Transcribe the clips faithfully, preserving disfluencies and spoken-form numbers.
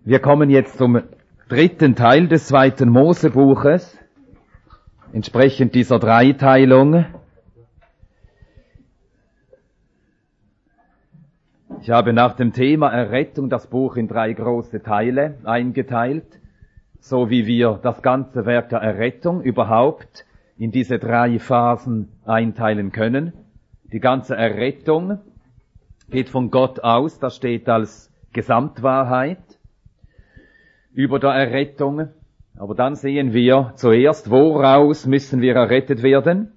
Wir kommen jetzt zum dritten Teil des zweiten Mosebuches, entsprechend dieser Dreiteilung. Ich habe nach dem Thema Errettung das Buch in drei große Teile eingeteilt, so wie wir das ganze Werk der Errettung überhaupt in diese drei Phasen einteilen können. Die ganze Errettung geht von Gott aus, das steht als Gesamtwahrheit über der Errettung. Aber dann sehen wir zuerst, woraus müssen wir errettet werden?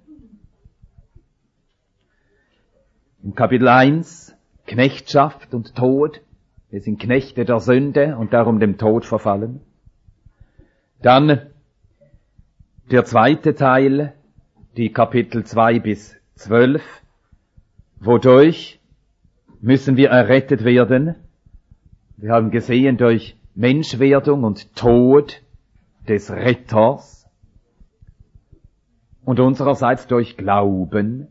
Im Kapitel eins, Knechtschaft und Tod. Wir sind Knechte der Sünde und darum dem Tod verfallen. Dann der zweite Teil, die Kapitel zwei bis zwölf. Wodurch müssen wir errettet werden? Wir haben gesehen, durch Menschwerdung und Tod des Retters und unsererseits durch Glauben.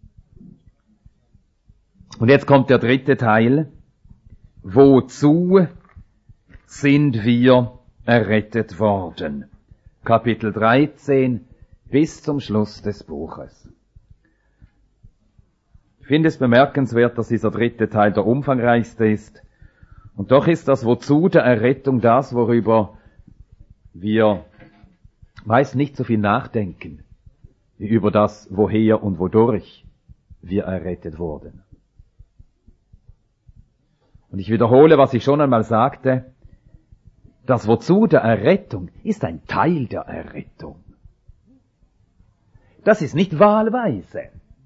Und jetzt kommt der dritte Teil. Wozu sind wir errettet worden? Kapitel dreizehn bis zum Schluss des Buches. Ich finde es bemerkenswert, dass dieser dritte Teil der umfangreichste ist. Und doch ist das Wozu der Errettung das, worüber wir meist nicht so viel nachdenken, wie über das Woher und wodurch wir errettet wurden. Und ich wiederhole, was ich schon einmal sagte, das Wozu der Errettung ist ein Teil der Errettung. Das ist nicht wahlweise.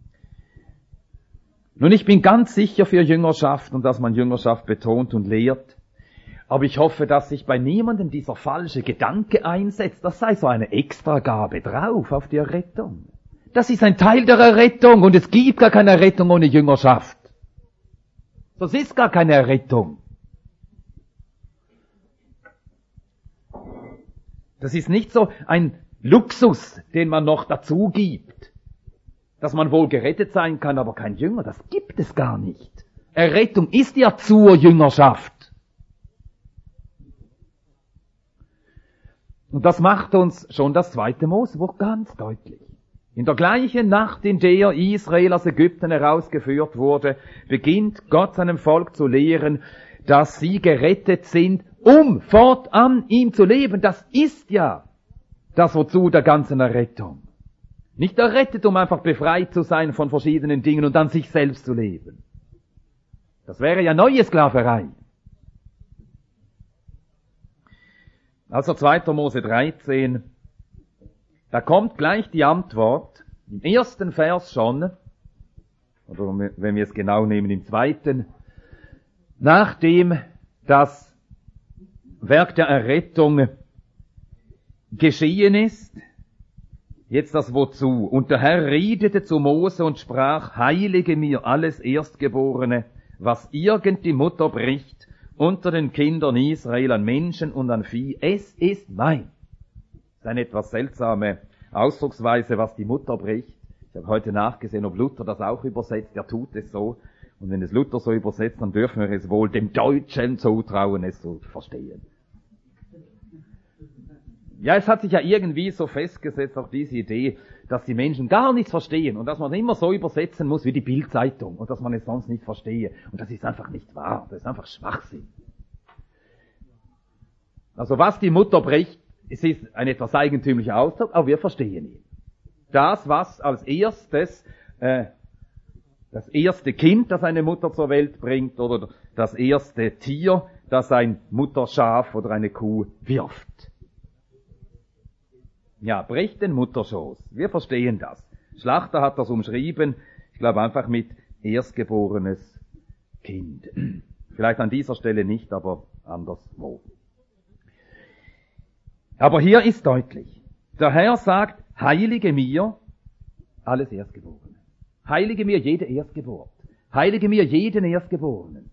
Nun, ich bin ganz sicher für Jüngerschaft und dass man Jüngerschaft betont und lehrt. Aber ich hoffe, dass sich bei niemandem dieser falsche Gedanke einsetzt, das sei so eine Extragabe drauf auf die Errettung. Das ist ein Teil der Errettung und es gibt gar keine Errettung ohne Jüngerschaft. Das ist gar keine Errettung. Das ist nicht so ein Luxus, den man noch dazu gibt. Dass man wohl gerettet sein kann, aber kein Jünger, das gibt es gar nicht. Errettung ist ja zur Jüngerschaft. Und das macht uns schon das zweite Mosebuch ganz deutlich. In der gleichen Nacht, in der Israel aus Ägypten herausgeführt wurde, beginnt Gott seinem Volk zu lehren, dass sie gerettet sind, um fortan ihm zu leben. Das ist ja das Wozu der ganzen Errettung. Nicht errettet, um einfach befreit zu sein von verschiedenen Dingen und dann sich selbst zu leben. Das wäre ja neue Sklaverei. Also zweiter Mose dreizehn, da kommt gleich die Antwort, im ersten Vers schon, oder wenn wir es genau nehmen, im zweiten, nachdem das Werk der Errettung geschehen ist, jetzt das Wozu. Und der Herr redete zu Mose und sprach, heilige mir alles Erstgeborene, was irgend die Mutter bricht, unter den Kindern Israel an Menschen und an Vieh. Es ist mein. Das ist eine etwas seltsame Ausdrucksweise, was die Mutter bricht. Ich habe heute nachgesehen, ob Luther das auch übersetzt. Er tut es so. Und wenn es Luther so übersetzt, dann dürfen wir es wohl dem Deutschen zutrauen, es zu verstehen. Ja, es hat sich ja irgendwie so festgesetzt, auch diese Idee, dass die Menschen gar nichts verstehen und dass man immer so übersetzen muss wie die Bild-Zeitung und dass man es sonst nicht verstehe. Und das ist einfach nicht wahr, das ist einfach Schwachsinn. Also was die Mutter bricht, es ist ein etwas eigentümlicher Ausdruck, aber wir verstehen ihn. Das, was als erstes, äh, das erste Kind, das eine Mutter zur Welt bringt, oder das erste Tier, das ein Mutterschaf oder eine Kuh wirft. Ja, bricht den Mutterschoß. Wir verstehen das. Schlachter hat das umschrieben, ich glaube einfach mit erstgeborenes Kind. Vielleicht an dieser Stelle nicht, aber anderswo. Aber hier ist deutlich, der Herr sagt, heilige mir alles Erstgeborene. Heilige mir jede Erstgeburt. Heilige mir jeden Erstgeborenen.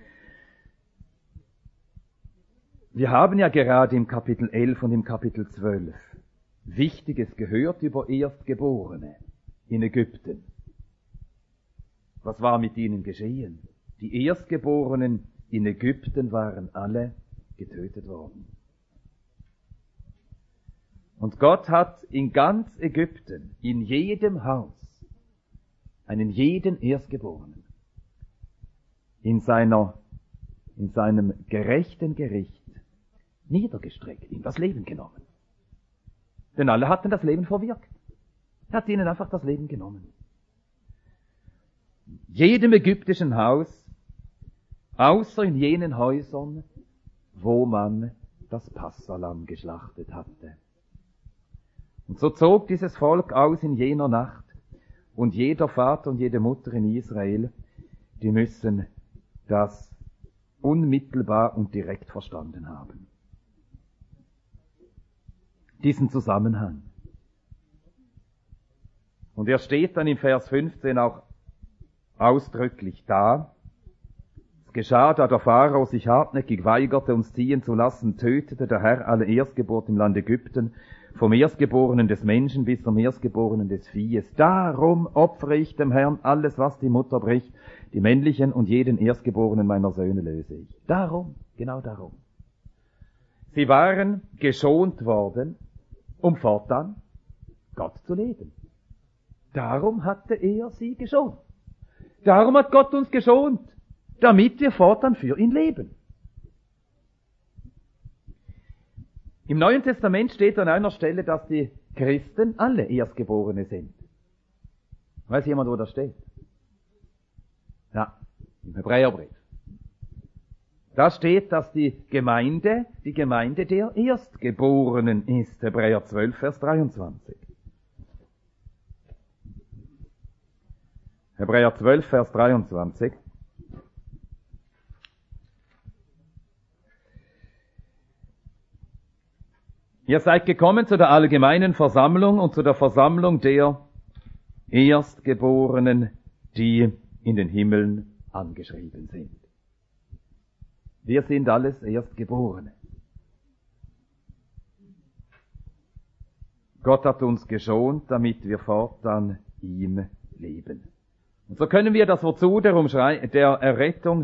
Wir haben ja gerade im Kapitel elf und im Kapitel zwölf Wichtiges gehört über Erstgeborene in Ägypten. Was war mit ihnen geschehen? Die Erstgeborenen in Ägypten waren alle getötet worden. Und Gott hat in ganz Ägypten, in jedem Haus, einen jeden Erstgeborenen in seiner, in seinem gerechten Gericht niedergestreckt, ihm das Leben genommen. Denn alle hatten das Leben verwirkt. Er hat ihnen einfach das Leben genommen. Jedem ägyptischen Haus, außer in jenen Häusern, wo man das Passalamm geschlachtet hatte. Und so zog dieses Volk aus in jener Nacht, und jeder Vater und jede Mutter in Israel, die müssen das unmittelbar und direkt verstanden haben. Diesen Zusammenhang. Und er steht dann im Vers fünfzehn auch ausdrücklich da. Es geschah, da der Pharao sich hartnäckig weigerte, uns ziehen zu lassen, tötete der Herr alle Erstgeburt im Land Ägypten, vom Erstgeborenen des Menschen bis zum Erstgeborenen des Viehes. Darum opfere ich dem Herrn alles, was die Mutter bricht, die männlichen und jeden Erstgeborenen meiner Söhne löse ich. Darum, genau darum. Sie waren geschont worden, um fortan Gott zu leben. Darum hatte er sie geschont. Darum hat Gott uns geschont, damit wir fortan für ihn leben. Im Neuen Testament steht an einer Stelle, dass die Christen alle Erstgeborene sind. Weiß jemand, wo das steht? Ja, im Hebräerbrief. Da steht, dass die Gemeinde, die Gemeinde der Erstgeborenen ist. Hebräer zwölf, Vers dreiundzwanzig. Hebräer zwölf, Vers dreiundzwanzig. Ihr seid gekommen zu der allgemeinen Versammlung und zu der Versammlung der Erstgeborenen, die in den Himmeln angeschrieben sind. Wir sind alles Erstgeborene. Gott hat uns geschont, damit wir fortan ihm leben. Und so können wir das Wozu der, Umschrei- der Errettung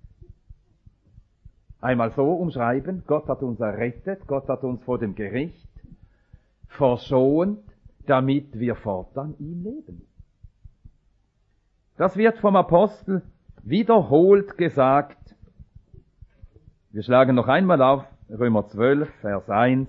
einmal so umschreiben: Gott hat uns errettet, Gott hat uns vor dem Gericht verschont, damit wir fortan ihm leben. Das wird vom Apostel wiederholt gesagt. Wir schlagen noch einmal auf Römer zwölf, Vers eins.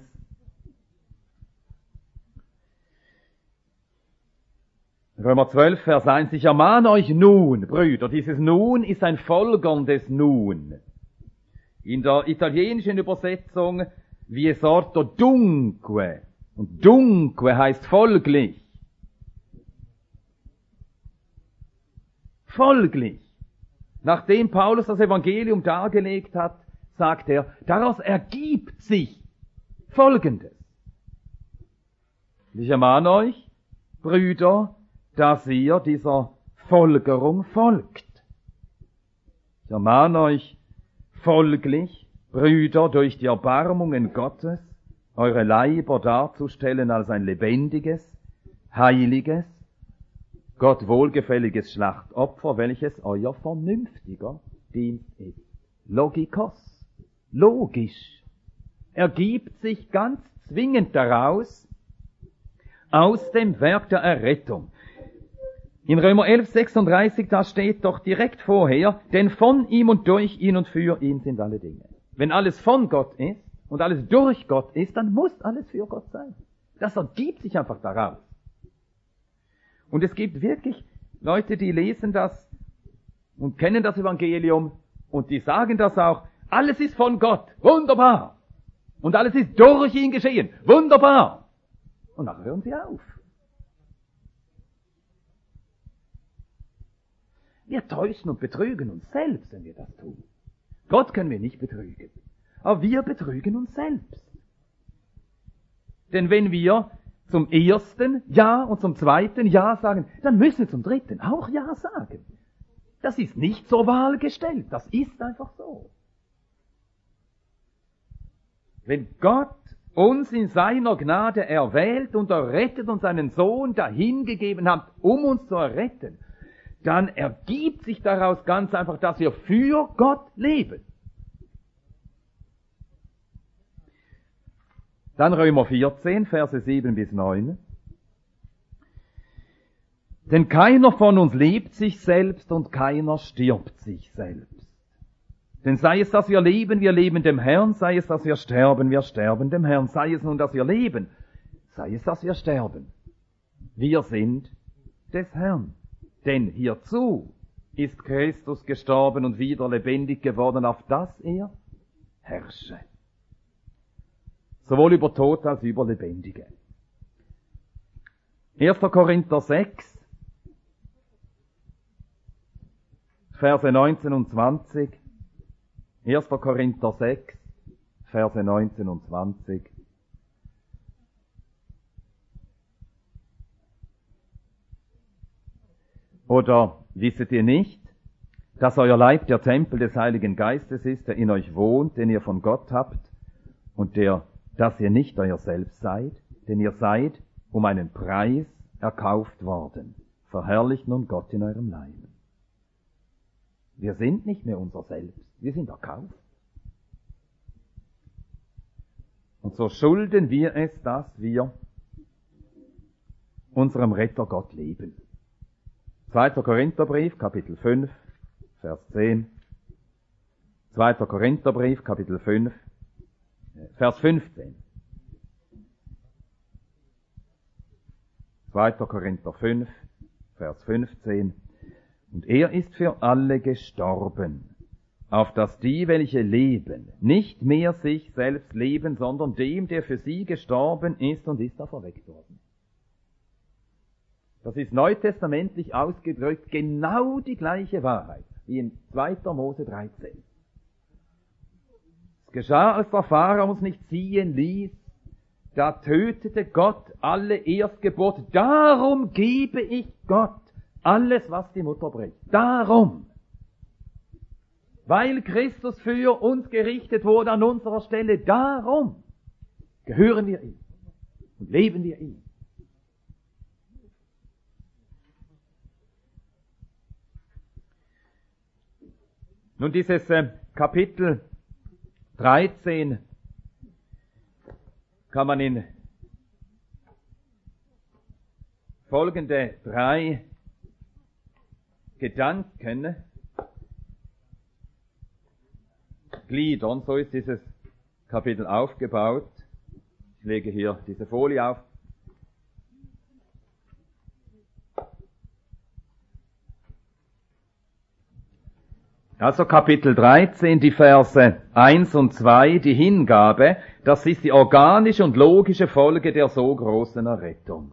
Römer zwölf, Vers eins. Ich ermahne euch nun, Brüder, dieses Nun ist ein Folgern des Nun. In der italienischen Übersetzung wie es orto dunque. Und dunque heißt folglich. Folglich. Nachdem Paulus das Evangelium dargelegt hat, sagt er, daraus ergibt sich Folgendes. Ich ermahne euch, Brüder, dass ihr dieser Folgerung folgt. Ich ermahne euch folglich, Brüder, durch die Erbarmungen Gottes, eure Leiber darzustellen als ein lebendiges, heiliges, Gott wohlgefälliges Schlachtopfer, welches euer vernünftiger Dienst ist. Logikos, logisch, ergibt sich ganz zwingend daraus, aus dem Werk der Errettung. In Römer elf, sechsunddreißig, da steht doch direkt vorher, denn von ihm und durch ihn und für ihn sind alle Dinge. Wenn alles von Gott ist und alles durch Gott ist, dann muss alles für Gott sein. Das ergibt sich einfach daraus. Und es gibt wirklich Leute, die lesen das und kennen das Evangelium und die sagen das auch, alles ist von Gott, wunderbar. Und alles ist durch ihn geschehen, wunderbar. Und dann hören sie auf. Wir täuschen und betrügen uns selbst, wenn wir das tun. Gott können wir nicht betrügen, aber wir betrügen uns selbst. Denn wenn wir zum ersten Ja und zum zweiten Ja sagen, dann müssen wir zum dritten auch Ja sagen. Das ist nicht zur Wahl gestellt, das ist einfach so. Wenn Gott uns in seiner Gnade erwählt und errettet und seinen Sohn dahingegeben hat, um uns zu erretten, dann ergibt sich daraus ganz einfach, dass wir für Gott leben. Dann Römer vierzehn, Verse sieben bis neun. Denn keiner von uns liebt sich selbst und keiner stirbt sich selbst. Denn sei es, dass wir leben, wir leben dem Herrn, sei es, dass wir sterben, wir sterben dem Herrn, sei es nun, dass wir leben, sei es, dass wir sterben. Wir sind des Herrn. Denn hierzu ist Christus gestorben und wieder lebendig geworden, auf dass er herrsche. Sowohl über Tote als über Lebendige. erster Korinther sechs, Verse neunzehn und zwanzig. erster Korinther sechs, Verse neunzehn und zwanzig. Oder wisset ihr nicht, dass euer Leib der Tempel des Heiligen Geistes ist, der in euch wohnt, den ihr von Gott habt, und der, dass ihr nicht euer Selbst seid, denn ihr seid um einen Preis erkauft worden. Verherrlicht nun Gott in eurem Leib. Wir sind nicht mehr unser Selbst, wir sind erkauft. Und so schulden wir es, dass wir unserem Retter Gott leben. zweiter Korintherbrief, Kapitel fünf, Vers zehn. zweiter Korintherbrief, Kapitel fünf, Vers fünfzehn. zweiter Korinther fünf, Vers fünfzehn. Und er ist für alle gestorben, auf dass die, welche leben, nicht mehr sich selbst leben, sondern dem, der für sie gestorben ist und ist auferweckt worden. Das ist neutestamentlich ausgedrückt genau die gleiche Wahrheit wie in zweiter Mose dreizehn. Es geschah, als der Pharao uns nicht ziehen ließ, da tötete Gott alle Erstgeburt. Darum gebe ich Gott alles, was die Mutter bringt. Darum. Weil Christus für uns gerichtet wurde an unserer Stelle. Darum gehören wir ihm und leben wir ihm. Nun, dieses äh, Kapitel dreizehn kann man in folgende drei Gedanken gliedern. So ist dieses Kapitel aufgebaut. Ich lege hier diese Folie auf. Also Kapitel dreizehn, die Verse eins und zwei, die Hingabe, das ist die organische und logische Folge der so großen Errettung.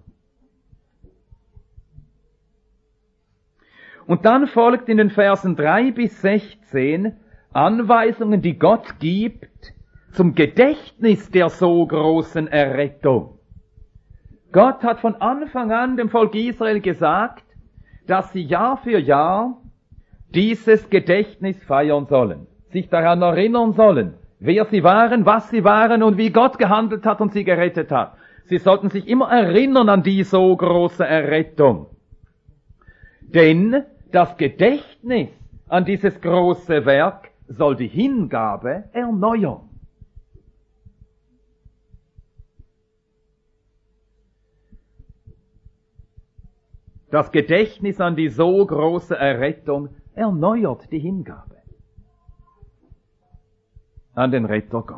Und dann folgt in den Versen drei bis sechzehn Anweisungen, die Gott gibt zum Gedächtnis der so großen Errettung. Gott hat von Anfang an dem Volk Israel gesagt, dass sie Jahr für Jahr dieses Gedächtnis feiern sollen, sich daran erinnern sollen, wer sie waren, was sie waren und wie Gott gehandelt hat und sie gerettet hat. Sie sollten sich immer erinnern an die so große Errettung. Denn das Gedächtnis an dieses große Werk soll die Hingabe erneuern. Das Gedächtnis an die so große Errettung erneuert die Hingabe an den Retter Gott.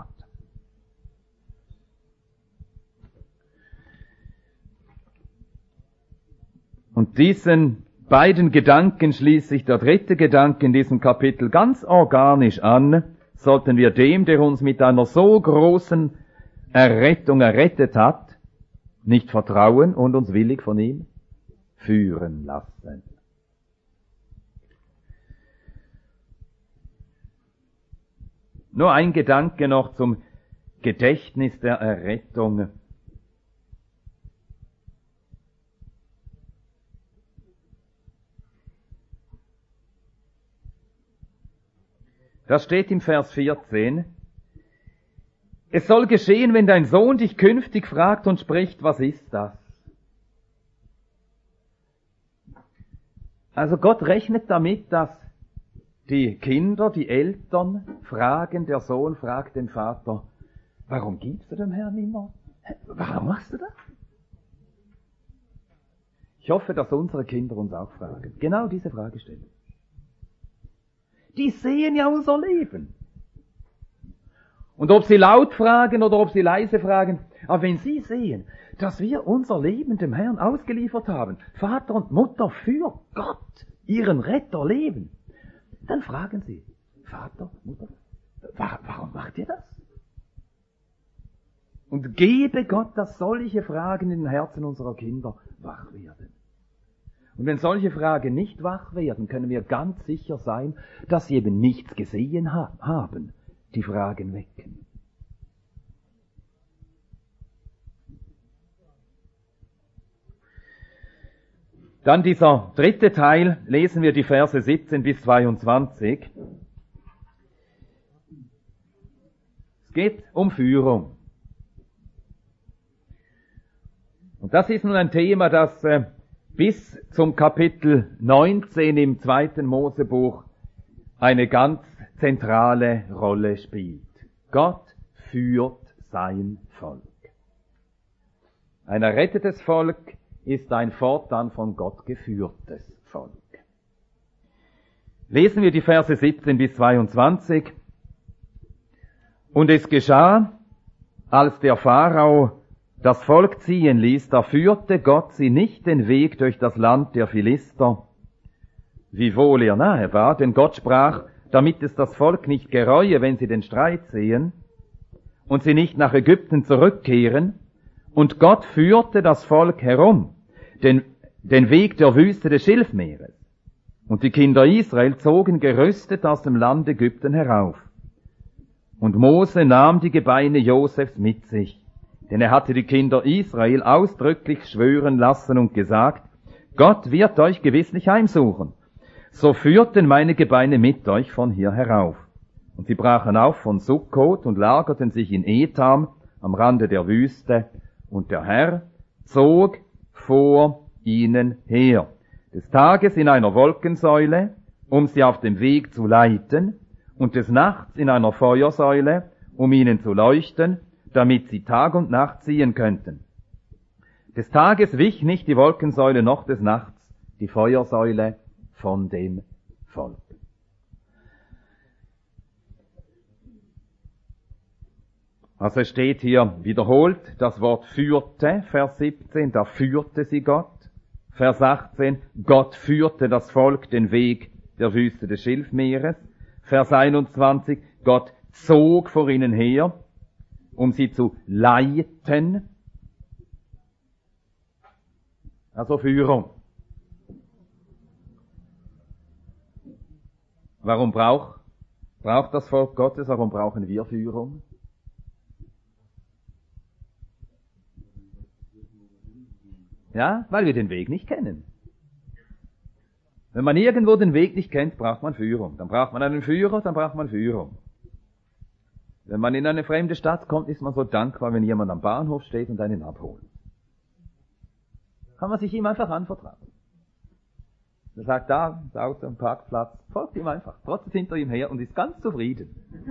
Und diesen beiden Gedanken schließt sich der dritte Gedanke in diesem Kapitel ganz organisch an. Sollten wir dem, der uns mit einer so großen Errettung errettet hat, nicht vertrauen und uns willig von ihm führen lassen. Nur ein Gedanke noch zum Gedächtnis der Errettung. Das steht im Vers vierzehn. Es soll geschehen, wenn dein Sohn dich künftig fragt und spricht, was ist das? Also Gott rechnet damit, dass die Kinder, die Eltern fragen, der Sohn fragt den Vater, Warum gibst du dem Herrn immer? Warum machst du das? Ich hoffe, dass unsere Kinder uns auch fragen. Genau diese Frage stellen. Die sehen ja unser Leben. Und ob sie laut fragen oder ob sie leise fragen, aber wenn sie sehen, dass wir unser Leben dem Herrn ausgeliefert haben, Vater und Mutter für Gott, ihren Retter leben, dann fragen sie, Vater, Mutter, warum macht ihr das? Und gebe Gott, dass solche Fragen in den Herzen unserer Kinder wach werden. Und wenn solche Fragen nicht wach werden, können wir ganz sicher sein, dass sie eben nichts gesehen ha- haben, die Fragen wecken. Dann dieser dritte Teil, lesen wir die Verse siebzehn bis zweiundzwanzig. Es geht um Führung. Und das ist nun ein Thema, das äh, bis zum Kapitel neunzehn im zweiten Mosebuch eine ganz zentrale Rolle spielt. Gott führt sein Volk. Ein errettetes Volk ist ein fortan von Gott geführtes Volk. Lesen wir die Verse siebzehn bis zweiundzwanzig. Und es geschah, als der Pharao das Volk ziehen ließ, da führte Gott sie nicht den Weg durch das Land der Philister, wiewohl er nahe war, denn Gott sprach, damit es das Volk nicht gereue, wenn sie den Streit sehen, und sie nicht nach Ägypten zurückkehren, und Gott führte das Volk herum, den, den Weg der Wüste des Schilfmeeres. Und die Kinder Israel zogen gerüstet aus dem Land Ägypten herauf. Und Mose nahm die Gebeine Josefs mit sich, denn er hatte die Kinder Israel ausdrücklich schwören lassen und gesagt, Gott wird euch gewisslich heimsuchen. So führten meine Gebeine mit euch von hier herauf. Und sie brachen auf von Sukkot und lagerten sich in Etam am Rande der Wüste. Und der Herr zog vor ihnen her, des Tages in einer Wolkensäule, um sie auf dem Weg zu leiten, und des Nachts in einer Feuersäule, um ihnen zu leuchten, damit sie Tag und Nacht ziehen könnten. Des Tages wich nicht die Wolkensäule noch des Nachts, die Feuersäule von dem Volk. Also es steht hier wiederholt das Wort führte, Vers siebzehn, da führte sie Gott. Vers achtzehn, Gott führte das Volk den Weg der Wüste des Schilfmeeres. Vers einundzwanzig, Gott zog vor ihnen her, um sie zu leiten. Also Führung. Warum braucht, braucht das Volk Gottes, warum brauchen wir Führung? Ja, weil wir den Weg nicht kennen. Wenn man irgendwo den Weg nicht kennt, braucht man Führung. Dann braucht man einen Führer, dann braucht man Führung. Wenn man in eine fremde Stadt kommt, ist man so dankbar, wenn jemand am Bahnhof steht und einen abholt. Kann man sich ihm einfach anvertrauen. Er sagt, da, das Auto am Parkplatz, folgt ihm einfach, trotzdem hinter ihm her und ist ganz zufrieden.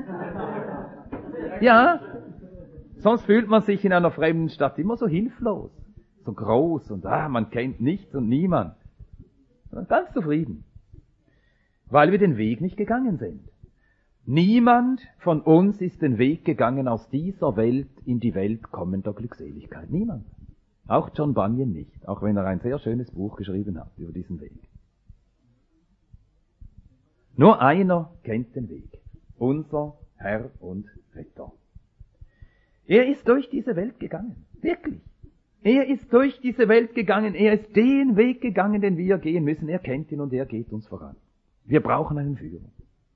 Ja, sonst fühlt man sich in einer fremden Stadt immer so hilflos, so groß und ah, man kennt nichts und niemand. Ganz zufrieden, weil wir den Weg nicht gegangen sind. Niemand von uns ist den Weg gegangen aus dieser Welt in die Welt kommender Glückseligkeit. Niemand. Auch John Bunyan nicht, auch wenn er ein sehr schönes Buch geschrieben hat über diesen Weg. Nur einer kennt den Weg, unser Herr und Retter. Er ist durch diese Welt gegangen, wirklich. Er ist durch diese Welt gegangen, er ist den Weg gegangen, den wir gehen müssen. Er kennt ihn und er geht uns voran. Wir brauchen einen Führer.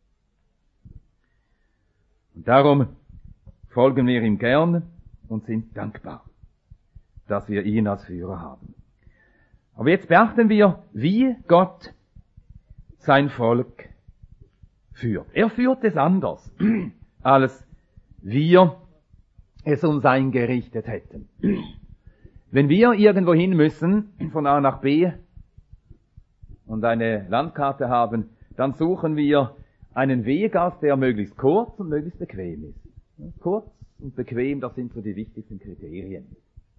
Und darum folgen wir ihm gern und sind dankbar, dass wir ihn als Führer haben. Aber jetzt beachten wir, wie Gott sein Volk führt. Er führt es anders, als wir es uns eingerichtet hätten. Wenn wir irgendwo hin müssen, von A nach B, und eine Landkarte haben, dann suchen wir einen Weg aus, der möglichst kurz und möglichst bequem ist. Kurz und bequem, das sind so die wichtigsten Kriterien.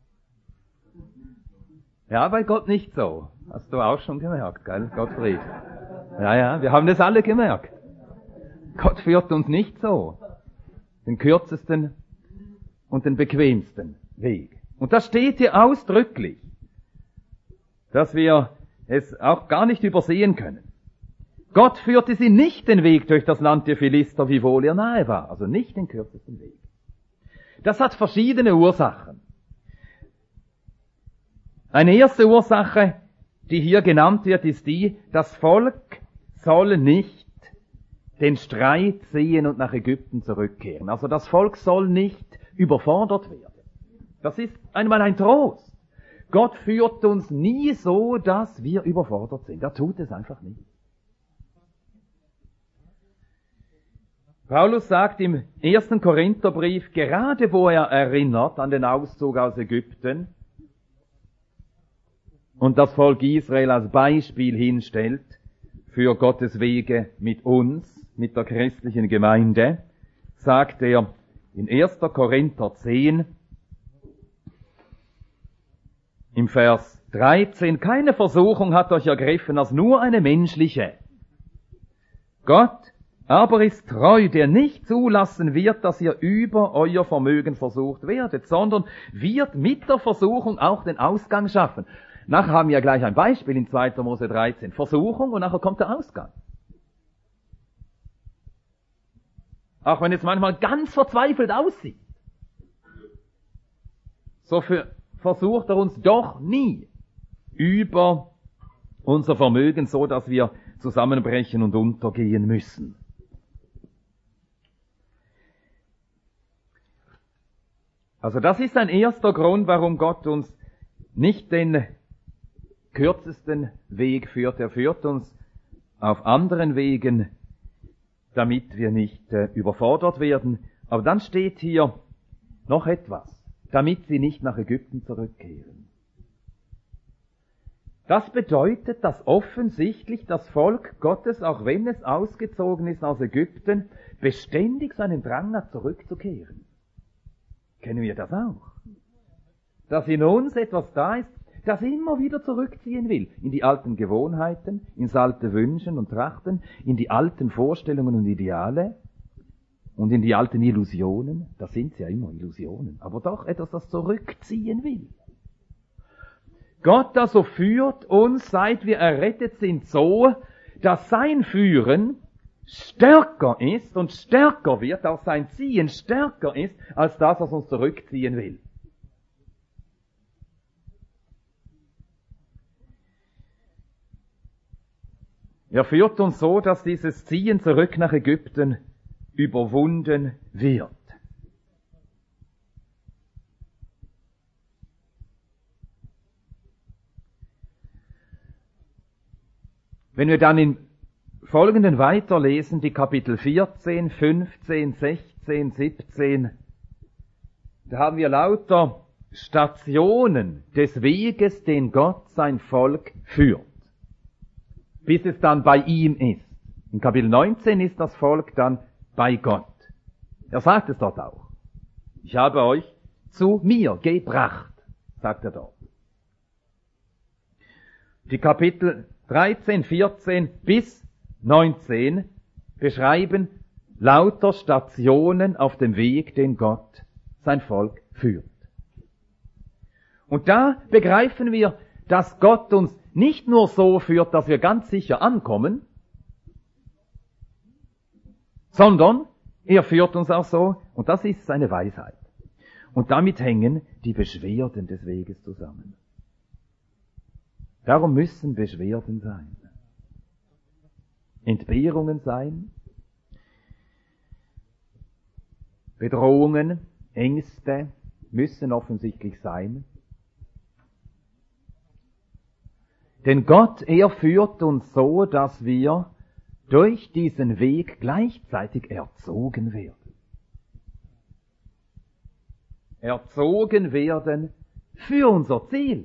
Ja, bei Gott nicht so. Hast du auch schon gemerkt, gell, Gottfried? Ja, ja, wir haben das alle gemerkt. Gott führt uns nicht so. Den kürzesten und den bequemsten Weg. Und das steht hier ausdrücklich, dass wir es auch gar nicht übersehen können. Gott führte sie nicht den Weg durch das Land der Philister, wiewohl er nahe war. Also nicht den kürzesten Weg. Das hat verschiedene Ursachen. Eine erste Ursache, die hier genannt wird, ist die, das Volk soll nicht den Streit sehen und nach Ägypten zurückkehren. Also das Volk soll nicht überfordert werden. Das ist einmal ein Trost. Gott führt uns nie so, dass wir überfordert sind. Er tut es einfach nicht. Paulus sagt im ersten Korintherbrief, gerade wo er erinnert an den Auszug aus Ägypten und das Volk Israel als Beispiel hinstellt für Gottes Wege mit uns, mit der christlichen Gemeinde, sagt er in erster Korinther zehn, im Vers dreizehn, keine Versuchung hat euch ergriffen als nur eine menschliche. Gott aber ist treu, der nicht zulassen wird, dass ihr über euer Vermögen versucht werdet, sondern wird mit der Versuchung auch den Ausgang schaffen. Nachher haben wir gleich ein Beispiel in zweiter Mose dreizehn. Versuchung und nachher kommt der Ausgang. Auch wenn es manchmal ganz verzweifelt aussieht. So für, versucht er uns doch nie über unser Vermögen, so dass wir zusammenbrechen und untergehen müssen. Also das ist ein erster Grund, warum Gott uns nicht den kürzesten Weg führt. Er führt uns auf anderen Wegen, damit wir nicht äh, überfordert werden. Aber dann steht hier noch etwas, damit sie nicht nach Ägypten zurückkehren. Das bedeutet, dass offensichtlich das Volk Gottes, auch wenn es ausgezogen ist aus Ägypten, beständig seinen Drang hat, zurückzukehren. Kennen wir das auch? Dass in uns etwas da ist, das immer wieder zurückziehen will. In die alten Gewohnheiten, ins alte Wünschen und Trachten, in die alten Vorstellungen und Ideale und in die alten Illusionen. Das sind ja immer Illusionen, aber doch etwas, das zurückziehen will. Gott also führt uns, seit wir errettet sind, so, dass sein Führen stärker ist und stärker wird, auch sein Ziehen stärker ist, als das, was uns zurückziehen will. Er führt uns so, dass dieses Ziehen zurück nach Ägypten überwunden wird. Wenn wir dann im Folgenden weiterlesen, die Kapitel vierzehn, fünfzehn, sechzehn, siebzehn, da haben wir lauter Stationen des Weges, den Gott sein Volk führt, bis es dann bei ihm ist. In Kapitel neunzehn ist das Volk dann bei Gott. Er sagt es dort auch. Ich habe euch zu mir gebracht, sagt er dort. Die Kapitel dreizehn, vierzehn bis neunzehn beschreiben lauter Stationen auf dem Weg, den Gott sein Volk führt. Und da begreifen wir, dass Gott uns nicht nur so führt, dass wir ganz sicher ankommen, sondern er führt uns auch so, und das ist seine Weisheit. Und damit hängen die Beschwerden des Weges zusammen. Darum müssen Beschwerden sein. Entbehrungen sein, Bedrohungen, Ängste müssen offensichtlich sein. Denn Gott, er führt uns so, dass wir durch diesen Weg gleichzeitig erzogen werden. Erzogen werden für unser Ziel.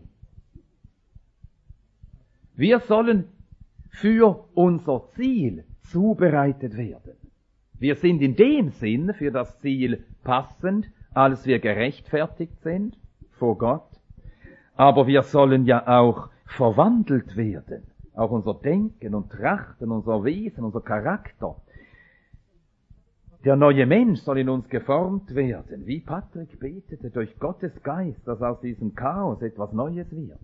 Wir sollen für unser Ziel zubereitet werden. Wir sind in dem Sinn für das Ziel passend, als wir gerechtfertigt sind vor Gott. Aber wir sollen ja auch verwandelt werden. Auch unser Denken und Trachten, unser Wesen, unser Charakter. Der neue Mensch soll in uns geformt werden, wie Patrick betete, durch Gottes Geist, dass aus diesem Chaos etwas Neues wird.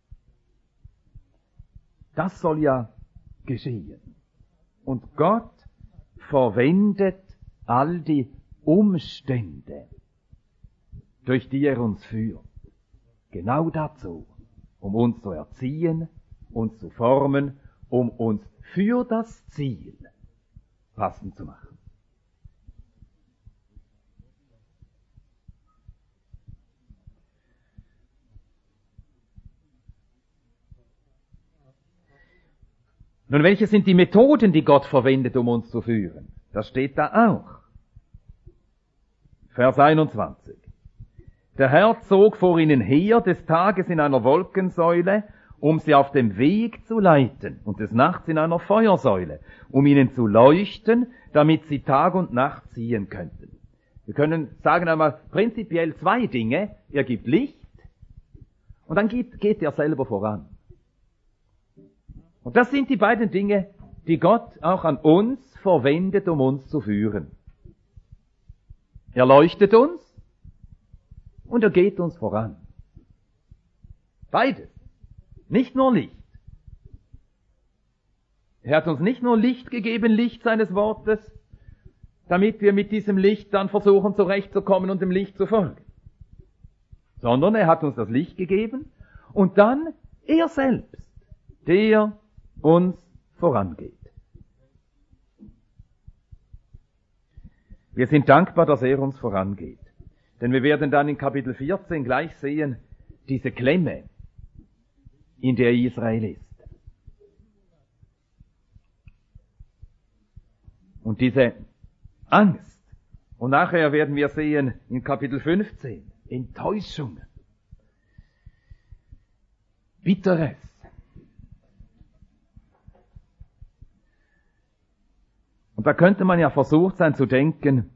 Das soll ja geschehen. Und Gott verwendet all die Umstände, durch die er uns führt, genau dazu, um uns zu erziehen, uns zu formen, um uns für das Ziel passend zu machen. Nun, welche sind die Methoden, die Gott verwendet, um uns zu führen? Das steht da auch. Vers einundzwanzig. Der Herr zog vor ihnen her des Tages in einer Wolkensäule, um sie auf dem Weg zu leiten, und des Nachts in einer Feuersäule, um ihnen zu leuchten, damit sie Tag und Nacht ziehen könnten. Wir können sagen einmal prinzipiell zwei Dinge. Er gibt Licht und dann geht, geht er selber voran. Und das sind die beiden Dinge, die Gott auch an uns verwendet, um uns zu führen. Er leuchtet uns und er geht uns voran. Beides. Nicht nur Licht. Er hat uns nicht nur Licht gegeben, Licht seines Wortes, damit wir mit diesem Licht dann versuchen zurechtzukommen und dem Licht zu folgen. Sondern er hat uns das Licht gegeben und dann er selbst, der uns vorangeht. Wir sind dankbar, dass er uns vorangeht. Denn wir werden dann in Kapitel vierzehn gleich sehen, diese Klemme, in der Israel ist. Und diese Angst. Und nachher werden wir sehen in Kapitel fünfzehn, Enttäuschungen, Bitteres. Und da könnte man ja versucht sein zu denken,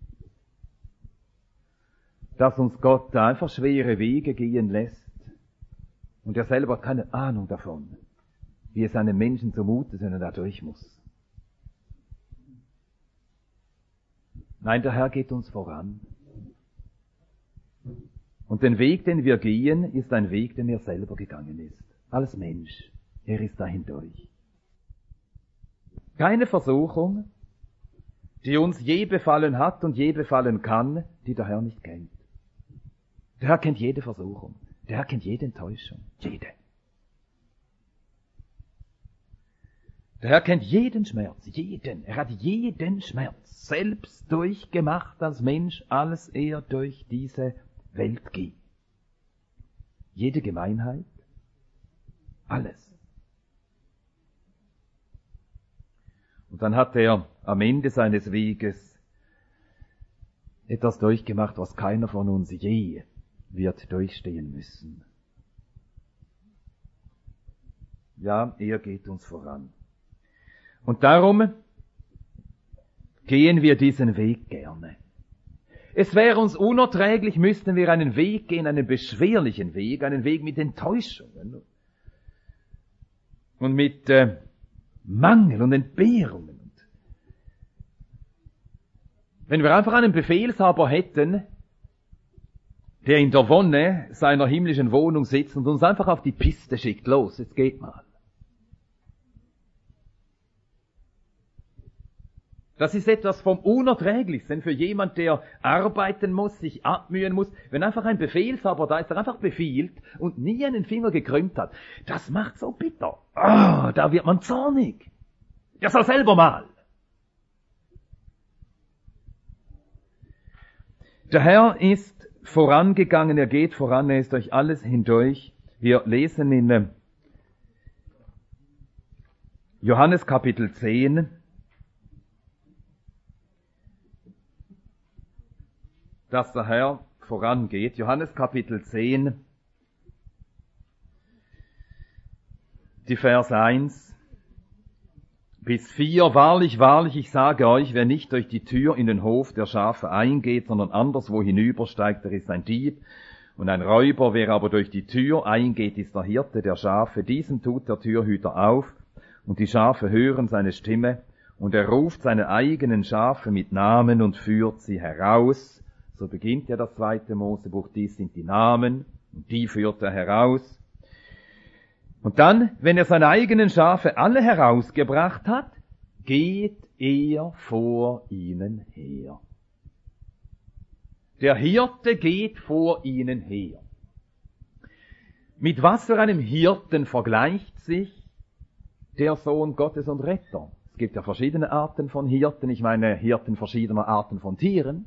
dass uns Gott da einfach schwere Wege gehen lässt und er selber hat keine Ahnung davon, wie es einem Menschen zumute, wenn er da durch muss. Nein, der Herr geht uns voran. Und den Weg, den wir gehen, ist ein Weg, den er selber gegangen ist. Als Mensch. Er ist da hindurch. Keine Versuchung, die uns je befallen hat und je befallen kann, die der Herr nicht kennt. Der Herr kennt jede Versuchung. Der Herr kennt jede Enttäuschung. Jede. Der Herr kennt jeden Schmerz. Jeden. Er hat jeden Schmerz selbst durchgemacht als Mensch, als er durch diese Welt ging. Jede Gemeinheit. Alles. Und dann hat er am Ende seines Weges etwas durchgemacht, was keiner von uns je wird durchstehen müssen. Ja, er geht uns voran. Und darum gehen wir diesen Weg gerne. Es wäre uns unerträglich, müssten wir einen Weg gehen, einen beschwerlichen Weg, einen Weg mit Enttäuschungen und mit äh, Mangel und Entbehrungen. Wenn wir einfach einen Befehlshaber hätten, der in der Wonne seiner himmlischen Wohnung sitzt und uns einfach auf die Piste schickt, los, jetzt geht mal. Das ist etwas vom Unerträglichsten für jemand, der arbeiten muss, sich abmühen muss. Wenn einfach ein Befehlshaber da ist, der einfach befiehlt und nie einen Finger gekrümmt hat, das macht so bitter. Oh, da wird man zornig. Der soll selber mal. Der Herr ist vorangegangen, er geht voran, er ist durch alles hindurch. Wir lesen in Johannes Kapitel zehn, dass der Herr vorangeht. Johannes Kapitel zehn, die Vers eins bis vier, wahrlich, wahrlich, ich sage euch, wer nicht durch die Tür in den Hof der Schafe eingeht, sondern anderswo hinübersteigt, der ist ein Dieb und ein Räuber. Wer aber durch die Tür eingeht, ist der Hirte der Schafe. Diesem tut der Türhüter auf, und die Schafe hören seine Stimme, und er ruft seine eigenen Schafe mit Namen und führt sie heraus. So beginnt ja das zweite Mosebuch, dies sind die Namen, und die führt er heraus. Und dann, wenn er seine eigenen Schafe alle herausgebracht hat, geht er vor ihnen her. Der Hirte geht vor ihnen her. Mit was für einem Hirten vergleicht sich der Sohn Gottes und Retter? Es gibt ja verschiedene Arten von Hirten, ich meine Hirten verschiedener Arten von Tieren.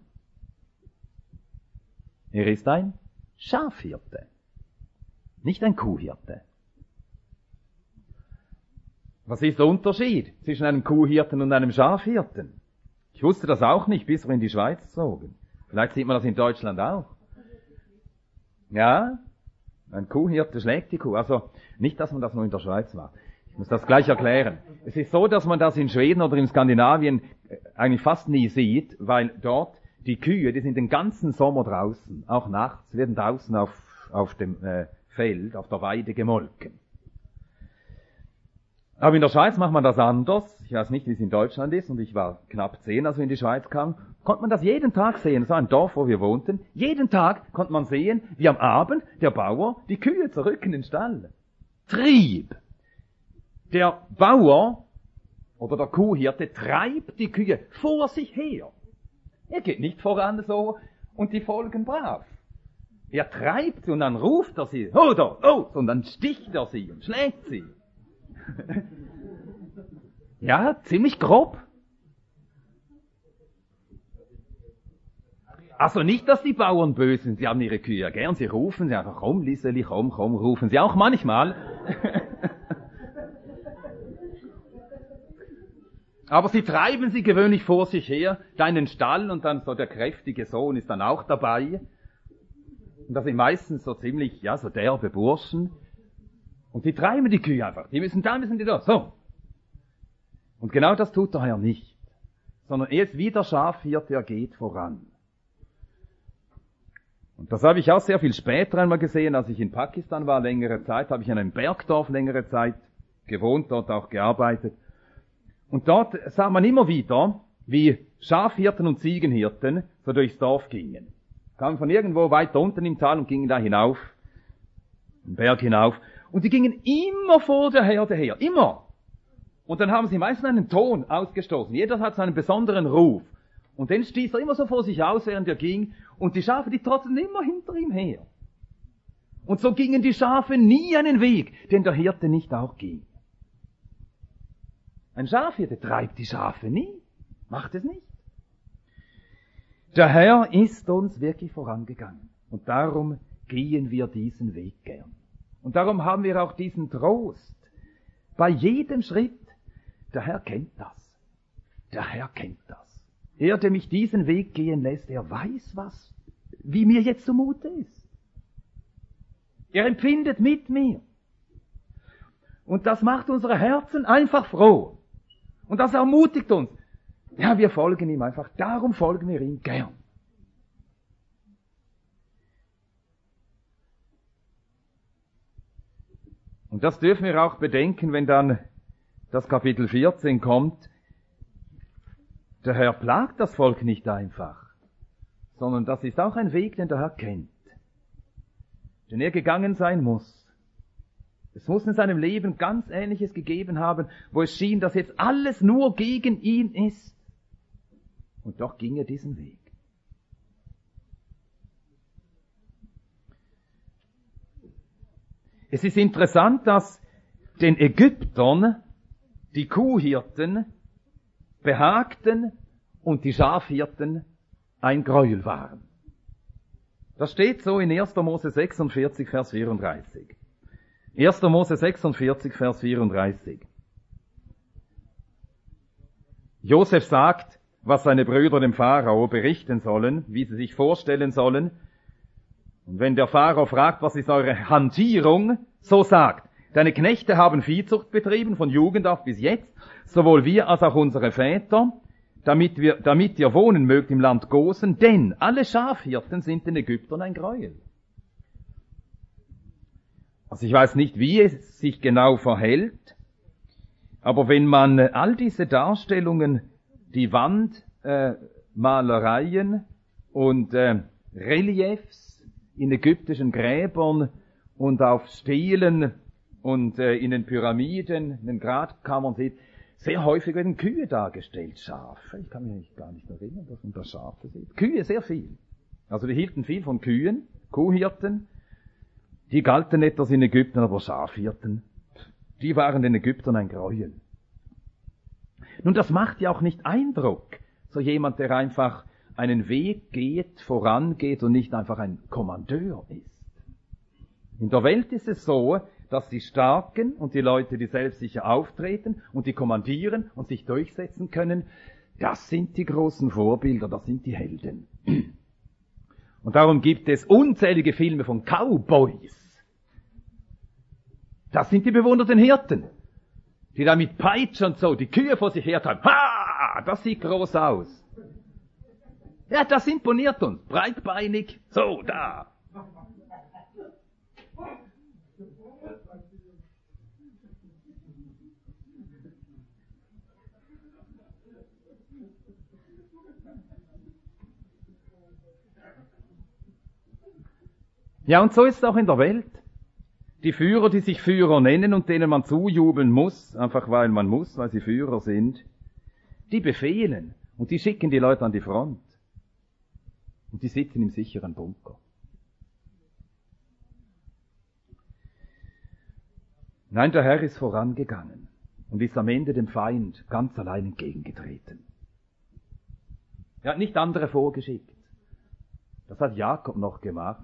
Er ist ein Schafhirte, nicht ein Kuhhirte. Was ist der Unterschied zwischen einem Kuhhirten und einem Schafhirten? Ich wusste das auch nicht, bis wir in die Schweiz zogen. Vielleicht sieht man das in Deutschland auch. Ja, ein Kuhhirte schlägt die Kuh. Also nicht, dass man das nur in der Schweiz war. Ich muss das gleich erklären. Es ist so, dass man das in Schweden oder in Skandinavien eigentlich fast nie sieht, weil dort die Kühe, die sind den ganzen Sommer draußen, auch nachts, werden draußen auf, auf dem äh, Feld, auf der Weide gemolken. Aber in der Schweiz macht man das anders. Ich weiß nicht, wie es in Deutschland ist, und ich war knapp zehn, als wir in die Schweiz kamen. Konnte man das jeden Tag sehen. Es war ein Dorf, wo wir wohnten. Jeden Tag konnte man sehen, wie am Abend der Bauer die Kühe zurück in den Stall trieb. Der Bauer oder der Kuhhirte treibt die Kühe vor sich her. Er geht nicht voran so und die folgen brav. Er treibt sie und dann ruft er sie, oh da, oh, und dann sticht er sie und schlägt sie. Ja, ziemlich grob. Also nicht, dass die Bauern böse sind, sie haben ihre Kühe ja gern, sie rufen sie einfach, komm, Liseli, komm, komm, rufen sie auch manchmal. Aber sie treiben sie gewöhnlich vor sich her, da in den Stall, und dann so der kräftige Sohn ist dann auch dabei. Und das sind meistens so ziemlich, ja, so derbe Burschen. Und die treiben die Kühe einfach. Die müssen da, müssen die da. So. Und genau das tut der Herr nicht. Sondern er ist wie der Schafhirte, er geht voran. Und das habe ich auch sehr viel später einmal gesehen, als ich in Pakistan war, längere Zeit, habe ich in einem Bergdorf längere Zeit gewohnt, dort auch gearbeitet. Und dort sah man immer wieder, wie Schafhirten und Ziegenhirten so durchs Dorf gingen. Kamen von irgendwo weiter unten im Tal und gingen da hinauf, den Berg hinauf. Und die gingen immer vor der Herde her, immer. Und dann haben sie meistens einen Ton ausgestoßen. Jeder hat seinen besonderen Ruf. Und den stieß er immer so vor sich aus, während er ging. Und die Schafe, die trotzten immer hinter ihm her. Und so gingen die Schafe nie einen Weg, den der Hirte nicht auch ging. Ein Schafhirte treibt die Schafe nie, macht es nicht. Der Herr ist uns wirklich vorangegangen. Und darum gehen wir diesen Weg gern. Und darum haben wir auch diesen Trost. Bei jedem Schritt, der Herr kennt das. Der Herr kennt das. Er, der mich diesen Weg gehen lässt, er weiß was, wie mir jetzt zumute ist. Er empfindet mit mir. Und das macht unsere Herzen einfach froh. Und das ermutigt uns. Ja, wir folgen ihm einfach. Darum folgen wir ihm gern. Und das dürfen wir auch bedenken, wenn dann das Kapitel vierzehn kommt. Der Herr plagt das Volk nicht einfach, sondern das ist auch ein Weg, den der Herr kennt, den er gegangen sein muss. Es muss in seinem Leben ganz Ähnliches gegeben haben, wo es schien, dass jetzt alles nur gegen ihn ist. Und doch ging er diesen Weg. Es ist interessant, dass den Ägyptern die Kuhhirten behagten und die Schafhirten ein Gräuel waren. Das steht so in erster Mose sechsundvierzig, Vers vierunddreißig. erster Mose sechsundvierzig, Vers vierunddreißig. Josef sagt, was seine Brüder dem Pharao berichten sollen, wie sie sich vorstellen sollen. Und wenn der Pharao fragt, was ist eure Hantierung, so sagt, Deine Knechte haben Viehzucht betrieben, von Jugend auf bis jetzt, sowohl wir als auch unsere Väter, damit wir, damit ihr wohnen mögt im Land Gosen, denn alle Schafhirten sind den Ägyptern ein Gräuel. Also ich weiß nicht, wie es sich genau verhält, aber wenn man all diese Darstellungen, die Wandmalereien äh, und äh, Reliefs in ägyptischen Gräbern und auf Stelen und äh, in den Pyramiden, in den Gratkammern sieht, sehr häufig werden Kühe dargestellt, Schafe. Ich kann mich gar nicht erinnern, dass man da Schafe sieht. Kühe sehr viel. Also die hielten viel von Kühen, Kuhhirten. Die galten etwas in Ägypten, aber Schafhirten, die waren den Ägyptern ein Gräuel. Nun, das macht ja auch nicht Eindruck, so jemand, der einfach einen Weg geht, vorangeht und nicht einfach ein Kommandeur ist. In der Welt ist es so, dass die Starken und die Leute, die selbstsicher auftreten und die kommandieren und sich durchsetzen können, das sind die großen Vorbilder, das sind die Helden. Und darum gibt es unzählige Filme von Cowboys. Das sind die bewunderten Hirten, die da mit Peitschen und so die Kühe vor sich hertreiben. Ha! Das sieht groß aus. Ja, das imponiert uns. Breitbeinig. So, da. Ja, und so ist es auch in der Welt. Die Führer, die sich Führer nennen und denen man zujubeln muss, einfach weil man muss, weil sie Führer sind, die befehlen und die schicken die Leute an die Front. Und die sitzen im sicheren Bunker. Nein, der Herr ist vorangegangen und ist am Ende dem Feind ganz allein entgegengetreten. Er hat nicht andere vorgeschickt. Das hat Jakob noch gemacht.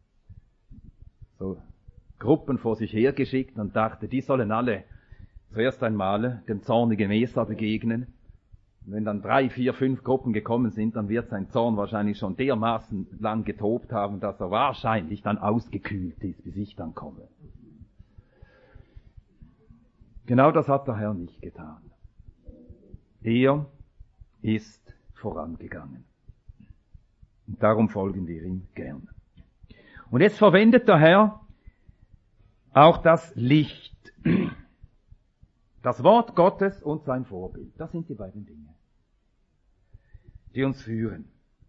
So Gruppen vor sich hergeschickt und dachte, die sollen alle zuerst einmal dem zornigen Esau begegnen. Und wenn dann drei, vier, fünf Gruppen gekommen sind, dann wird sein Zorn wahrscheinlich schon dermaßen lang getobt haben, dass er wahrscheinlich dann ausgekühlt ist, bis ich dann komme. Genau das hat der Herr nicht getan. Er ist vorangegangen. Und darum folgen wir ihm gern. Und jetzt verwendet der Herr auch das Licht. Das Wort Gottes und sein Vorbild. Das sind die beiden Dinge, die uns führen.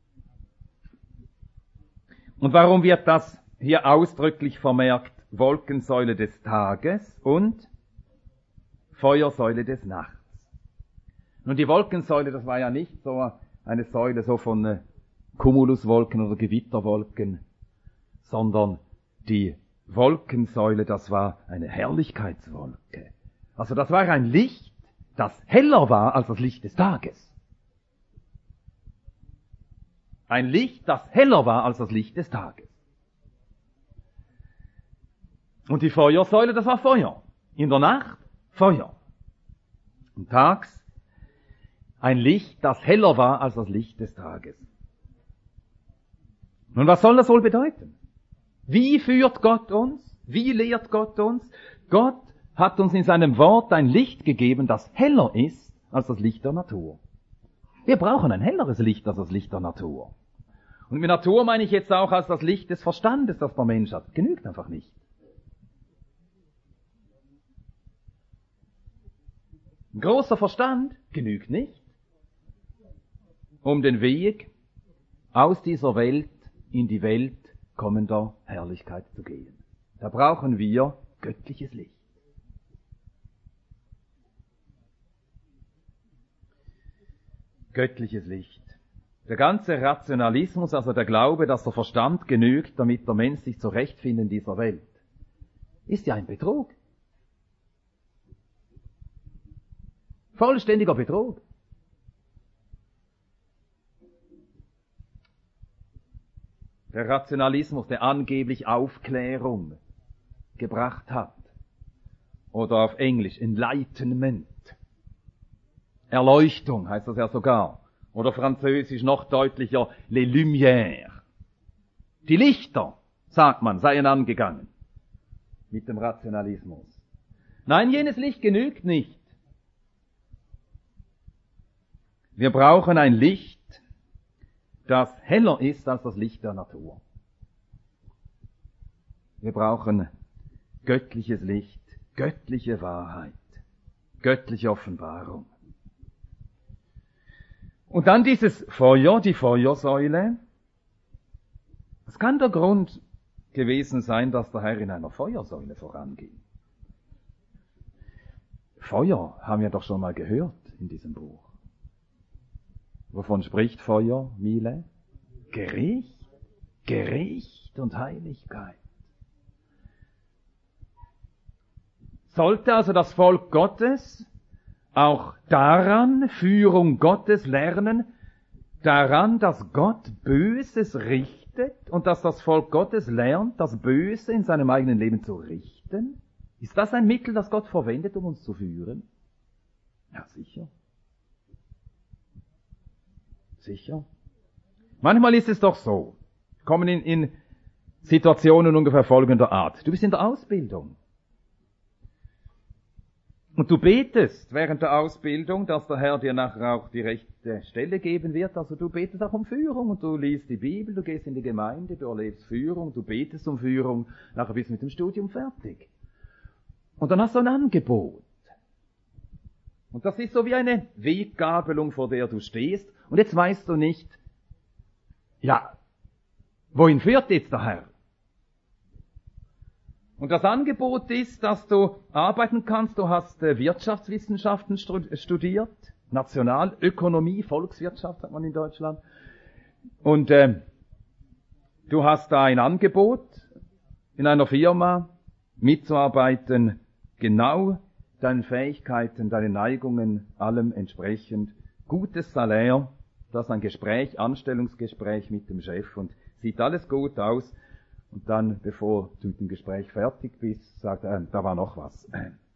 Und warum wird das hier ausdrücklich vermerkt? Wolkensäule des Tages und Feuersäule des Nachts. Nun, die Wolkensäule, das war ja nicht so eine Säule so von äh, Cumuluswolken oder Gewitterwolken, sondern die Wolkensäule, das war eine Herrlichkeitswolke. Also das war ein Licht, das heller war als das Licht des Tages. Ein Licht, das heller war als das Licht des Tages. Und die Feuersäule, das war Feuer. In der Nacht Feuer. Und tags ein Licht, das heller war als das Licht des Tages. Nun, was soll das wohl bedeuten? Wie führt Gott uns? Wie lehrt Gott uns? Gott hat uns in seinem Wort ein Licht gegeben, das heller ist als das Licht der Natur. Wir brauchen ein helleres Licht als das Licht der Natur. Und mit Natur meine ich jetzt auch als das Licht des Verstandes, das der Mensch hat. Genügt einfach nicht. Ein großer Verstand genügt nicht, um den Weg aus dieser Welt in die Welt kommender Herrlichkeit zu gehen. Da brauchen wir göttliches Licht. Göttliches Licht. Der ganze Rationalismus, also der Glaube, dass der Verstand genügt, damit der Mensch sich zurechtfindet in dieser Welt, ist ja ein Betrug. Vollständiger Betrug. Der Rationalismus, der angeblich Aufklärung gebracht hat. Oder auf Englisch Enlightenment. Erleuchtung heißt das ja sogar. Oder französisch noch deutlicher, les Lumières. Die Lichter, sagt man, seien angegangen mit dem Rationalismus. Nein, jenes Licht genügt nicht. Wir brauchen ein Licht, das heller ist als das Licht der Natur. Wir brauchen göttliches Licht, göttliche Wahrheit, göttliche Offenbarung. Und dann dieses Feuer, die Feuersäule. Es kann der Grund gewesen sein, dass der Herr in einer Feuersäule voranging. Feuer haben wir doch schon mal gehört in diesem Buch. Wovon spricht Feuer, Miele? Gericht, Gericht und Heiligkeit. Sollte also das Volk Gottes auch daran Führung Gottes lernen, daran, dass Gott Böses richtet und dass das Volk Gottes lernt, das Böse in seinem eigenen Leben zu richten? Ist das ein Mittel, das Gott verwendet, um uns zu führen? Ja, sicher. Sicher. Manchmal ist es doch so, kommen in, in Situationen ungefähr folgender Art. Du bist in der Ausbildung. Und du betest während der Ausbildung, dass der Herr dir nachher auch die rechte Stelle geben wird. Also du betest auch um Führung und du liest die Bibel, du gehst in die Gemeinde, du erlebst Führung, du betest um Führung, nachher bist du mit dem Studium fertig. Und dann hast du ein Angebot. Und das ist so wie eine Weggabelung, vor der du stehst. Und jetzt weißt du nicht, ja, wohin führt jetzt der Herr? Und das Angebot ist, dass du arbeiten kannst. Du hast äh, Wirtschaftswissenschaften studiert, Nationalökonomie, Volkswirtschaft hat man in Deutschland. Und äh, du hast da ein Angebot, in einer Firma mitzuarbeiten, genau deinen Fähigkeiten, deinen Neigungen, allem entsprechend. Gutes Salär, das ist ein Gespräch, Anstellungsgespräch mit dem Chef und sieht alles gut aus. Und dann, bevor du mit dem Gespräch fertig bist, sagt er, äh, da war noch was.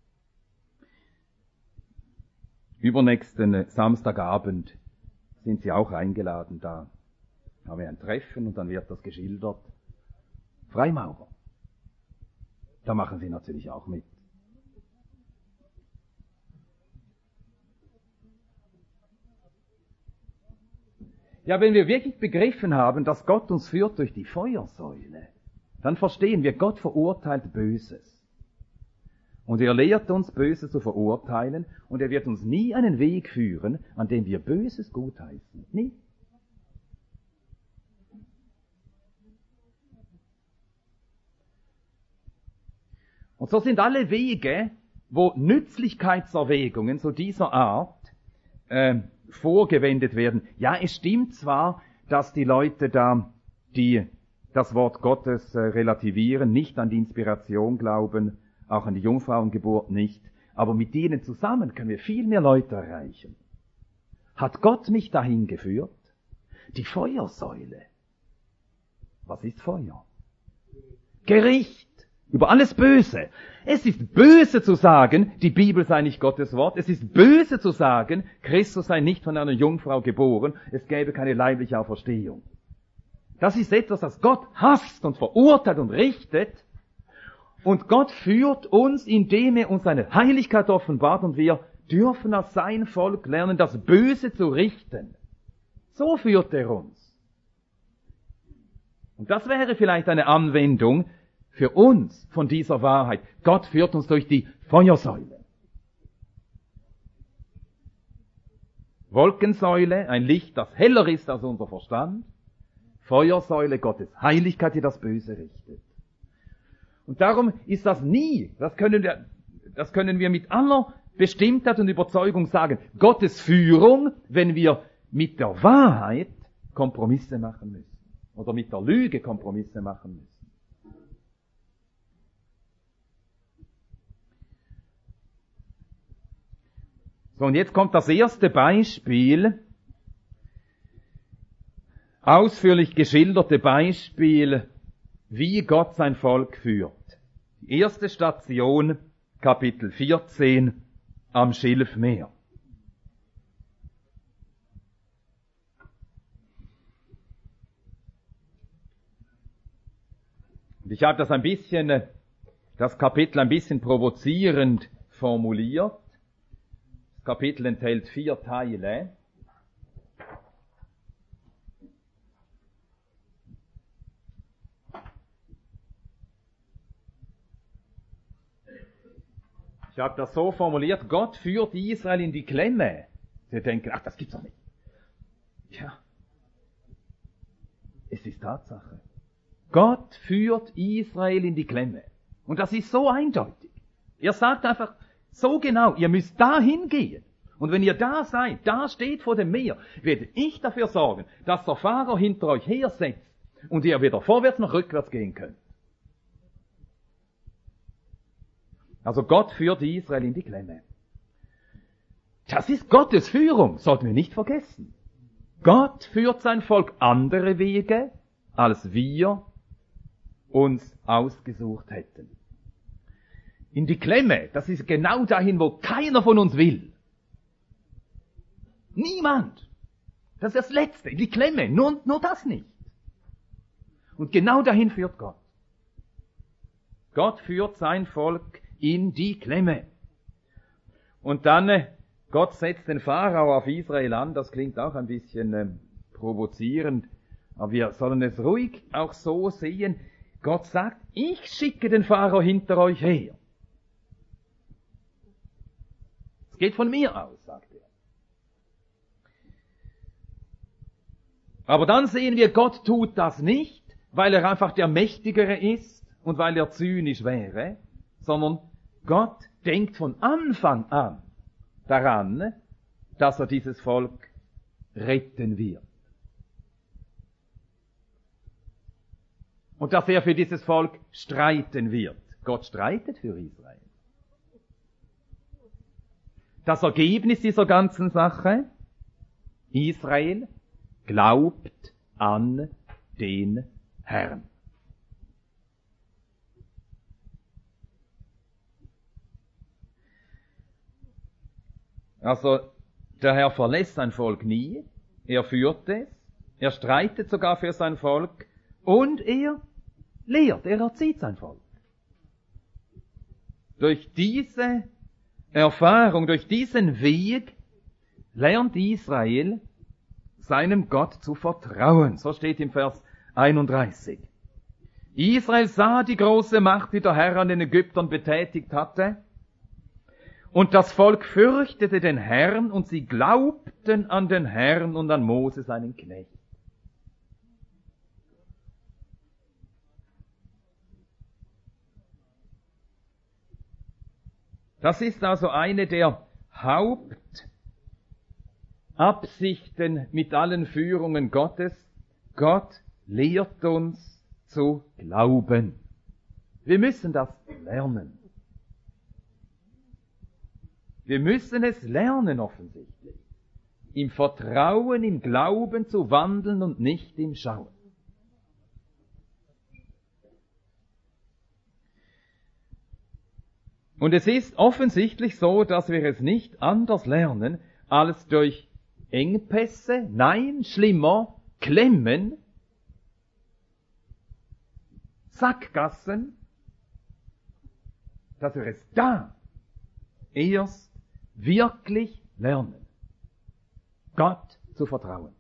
Übernächsten Samstagabend sind sie auch eingeladen, da haben wir ein Treffen und dann wird das geschildert. Freimaurer. Da machen sie natürlich auch mit. Ja, wenn wir wirklich begriffen haben, dass Gott uns führt durch die Feuersäule, dann verstehen wir, Gott verurteilt Böses. Und er lehrt uns, Böses zu verurteilen, und er wird uns nie einen Weg führen, an dem wir Böses gutheißen. Nie. Und so sind alle Wege, wo Nützlichkeitserwägungen so dieser Art äh, vorgewendet werden. Ja, es stimmt zwar, dass die Leute da, die das Wort Gottes äh, relativieren, nicht an die Inspiration glauben, auch an die Jungfrauengeburt nicht, aber mit denen zusammen können wir viel mehr Leute erreichen. Hat Gott mich dahin geführt? Die Feuersäule. Was ist Feuer? Gericht über alles Böse. Es ist böse zu sagen, die Bibel sei nicht Gottes Wort. Es ist böse zu sagen, Christus sei nicht von einer Jungfrau geboren. Es gäbe keine leibliche Auferstehung. Das ist etwas, das Gott hasst und verurteilt und richtet. Und Gott führt uns, indem er uns seine Heiligkeit offenbart, und wir dürfen als sein Volk lernen, das Böse zu richten. So führt er uns. Und das wäre vielleicht eine Anwendung für uns von dieser Wahrheit. Gott führt uns durch die Feuersäule. Wolkensäule, ein Licht, das heller ist als unser Verstand. Feuersäule, Gottes Heiligkeit, die das Böse richtet. Und darum ist das nie, das können wir, das können wir mit aller Bestimmtheit und Überzeugung sagen, Gottes Führung, wenn wir mit der Wahrheit Kompromisse machen müssen. Oder mit der Lüge Kompromisse machen müssen. So, und jetzt kommt das erste Beispiel, ausführlich geschilderte Beispiel, wie Gott sein Volk führt. Die erste Station, Kapitel vierzehn, am Schilfmeer. Und ich habe das ein bisschen, das Kapitel ein bisschen provozierend formuliert. Das Kapitel enthält vier Teile. Ich habe das so formuliert, Gott führt Israel in die Klemme. Sie denken, ach, das gibt's doch nicht. Ja, es ist Tatsache. Gott führt Israel in die Klemme. Und das ist so eindeutig. Er sagt einfach so genau, ihr müsst dahin gehen. Und wenn ihr da seid, da steht vor dem Meer, werde ich dafür sorgen, dass der Pharao hinter euch hersetzt und ihr weder vorwärts noch rückwärts gehen könnt. Also Gott führt Israel in die Klemme. Das ist Gottes Führung, sollten wir nicht vergessen. Gott führt sein Volk andere Wege, als wir uns ausgesucht hätten. In die Klemme, das ist genau dahin, wo keiner von uns will. Niemand. Das ist das Letzte, in die Klemme, nur, nur das nicht. Und genau dahin führt Gott. Gott führt sein Volk in die Klemme. Und dann, äh, Gott setzt den Pharao auf Israel an, das klingt auch ein bisschen äh, provozierend, aber wir sollen es ruhig auch so sehen. Gott sagt, ich schicke den Pharao hinter euch her. Es geht von mir aus, sagt er. Aber dann sehen wir, Gott tut das nicht, weil er einfach der Mächtigere ist und weil er zynisch wäre, sondern Gott denkt von Anfang an daran, dass er dieses Volk retten wird. Und dass er für dieses Volk streiten wird. Gott streitet für Israel. Das Ergebnis dieser ganzen Sache: Israel glaubt an den Herrn. Also, der Herr verlässt sein Volk nie, er führt es, er streitet sogar für sein Volk und er lehrt, er erzieht sein Volk. Durch diese Erfahrung, durch diesen Weg lernt Israel seinem Gott zu vertrauen. So steht im Vers einunddreißig. Israel sah die große Macht, die der Herr an den Ägyptern betätigt hatte, und das Volk fürchtete den Herrn, und sie glaubten an den Herrn und an Mose, seinen Knecht. Das ist also eine der Hauptabsichten mit allen Führungen Gottes. Gott lehrt uns zu glauben. Wir müssen das lernen. Wir müssen es lernen, offensichtlich. Im Vertrauen, im Glauben zu wandeln und nicht im Schauen. Und es ist offensichtlich so, dass wir es nicht anders lernen, als durch Engpässe, nein, schlimmer, Klemmen, Sackgassen, dass wir es da erst wirklich lernen, Gott zu vertrauen.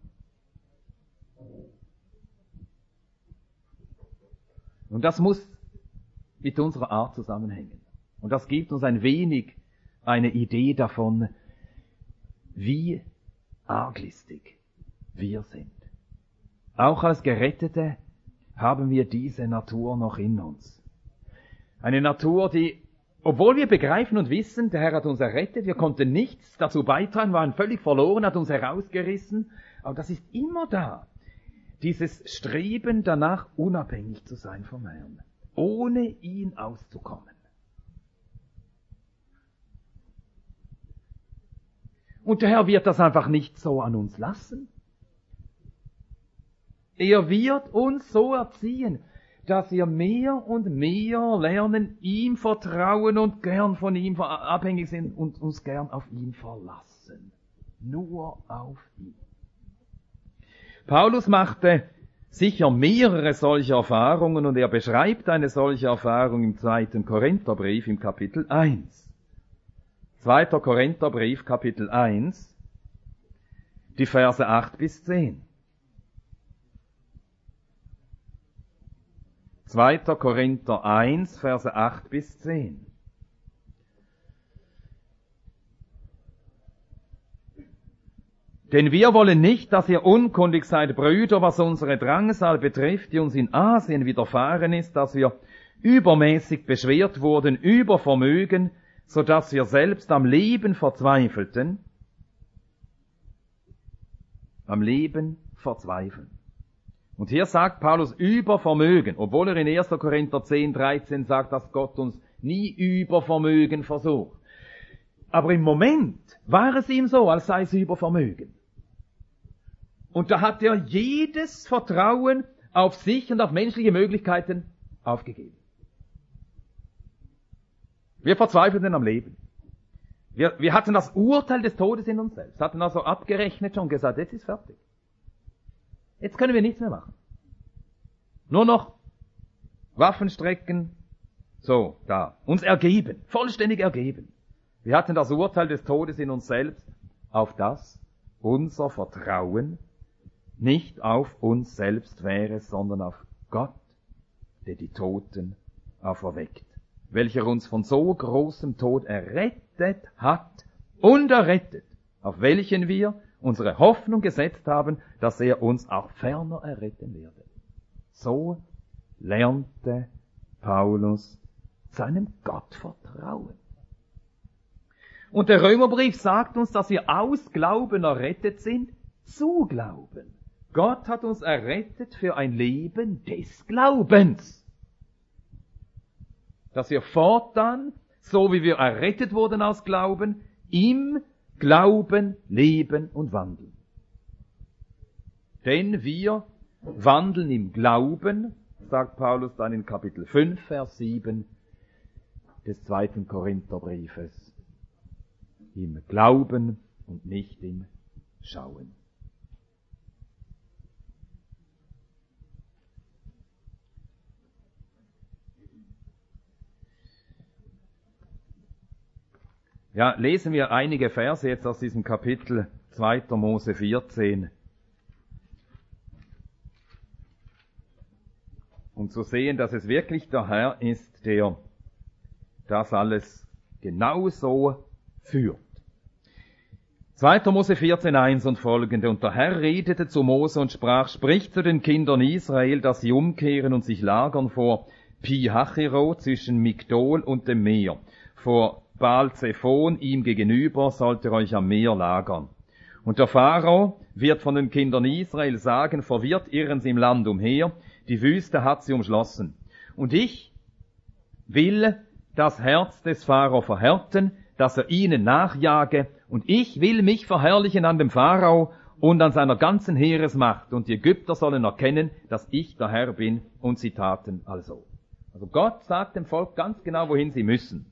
Und das muss mit unserer Art zusammenhängen. Und das gibt uns ein wenig eine Idee davon, wie arglistig wir sind. Auch als Gerettete haben wir diese Natur noch in uns. Eine Natur, die, obwohl wir begreifen und wissen, der Herr hat uns errettet, wir konnten nichts dazu beitragen, waren völlig verloren, hat uns herausgerissen, aber das ist immer da. Dieses Streben danach, unabhängig zu sein vom Herrn, ohne ihn auszukommen. Und der Herr wird das einfach nicht so an uns lassen. Er wird uns so erziehen, dass wir mehr und mehr lernen, ihm vertrauen und gern von ihm abhängig sind und uns gern auf ihn verlassen. Nur auf ihn. Paulus machte sicher mehrere solche Erfahrungen und er beschreibt eine solche Erfahrung im zweiten Korintherbrief im Kapitel eins. Zweiter Korintherbrief, Kapitel eins, die Verse acht bis zehn. Zweiter Korinther eins, Verse acht bis zehn. Denn wir wollen nicht, dass ihr unkundig seid, Brüder, was unsere Drangsal betrifft, die uns in Asien widerfahren ist, dass wir übermäßig beschwert wurden, über Vermögen, so dass wir selbst am Leben verzweifelten. Am Leben verzweifeln. Und hier sagt Paulus über Vermögen, obwohl er in erster Korinther zehn, dreizehn sagt, dass Gott uns nie über Vermögen versucht. Aber im Moment war es ihm so, als sei es über Vermögen. Und da hat er jedes Vertrauen auf sich und auf menschliche Möglichkeiten aufgegeben. Wir verzweifelten am Leben. Wir, wir hatten das Urteil des Todes in uns selbst, hatten also abgerechnet schon und gesagt, jetzt ist fertig. Jetzt können wir nichts mehr machen. Nur noch Waffen strecken, so, da, uns ergeben, vollständig ergeben. Wir hatten das Urteil des Todes in uns selbst, auf das unser Vertrauen nicht auf uns selbst wäre, sondern auf Gott, der die Toten auferweckt, welcher uns von so großem Tod errettet hat und errettet, auf welchen wir unsere Hoffnung gesetzt haben, dass er uns auch ferner erretten werde. So lernte Paulus seinem Gott vertrauen. Und der Römerbrief sagt uns, dass wir aus Glauben errettet sind, zu Glauben. Gott hat uns errettet für ein Leben des Glaubens. Dass wir fortan, so wie wir errettet wurden aus Glauben, im Glauben leben und wandeln. Denn wir wandeln im Glauben, sagt Paulus dann in Kapitel fünf, Vers sieben des zweiten Korintherbriefes. Im Glauben und nicht im Schauen. Ja, lesen wir einige Verse jetzt aus diesem Kapitel zweiter Mose vierzehn. Um zu sehen, dass es wirklich der Herr ist, der das alles genauso führt. zweiter Mose vierzehn, eins und folgende. Und der Herr redete zu Mose und sprach, sprich zu den Kindern Israel, dass sie umkehren und sich lagern vor Pi-Hachiroth zwischen Migdol und dem Meer. Vor Baal-Zephon ihm gegenüber sollt ihr euch am Meer lagern. Und der Pharao wird von den Kindern Israel sagen, verwirrt irren sie im Land umher, die Wüste hat sie umschlossen. Und ich will das Herz des Pharao verhärten, dass er ihnen nachjage, und ich will mich verherrlichen an dem Pharao und an seiner ganzen Heeresmacht, und die Ägypter sollen erkennen, dass ich der Herr bin, und sie taten also. Also Gott sagt dem Volk ganz genau, wohin sie müssen.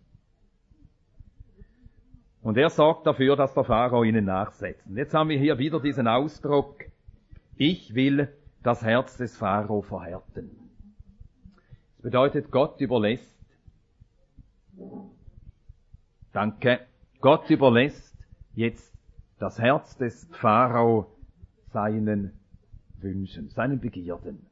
Und er sorgt dafür, dass der Pharao ihnen nachsetzt. Und jetzt haben wir hier wieder diesen Ausdruck, ich will das Herz des Pharao verhärten. Das bedeutet, Gott überlässt, danke, Gott überlässt jetzt das Herz des Pharao seinen Wünschen, seinen Begierden.